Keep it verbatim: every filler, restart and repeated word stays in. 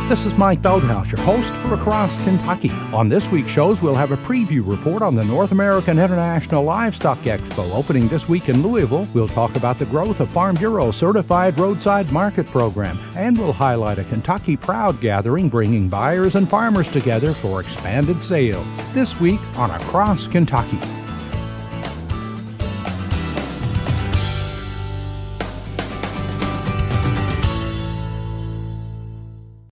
This is Mike Feldhaus, your host for Across Kentucky. On this week's shows, we'll have a preview report on the North American International Livestock Expo opening this week in Louisville. We'll talk about the growth of Farm Bureau Certified Roadside Market Program, and we'll highlight a Kentucky Proud gathering bringing buyers and farmers together for expanded sales. This week on Across Kentucky.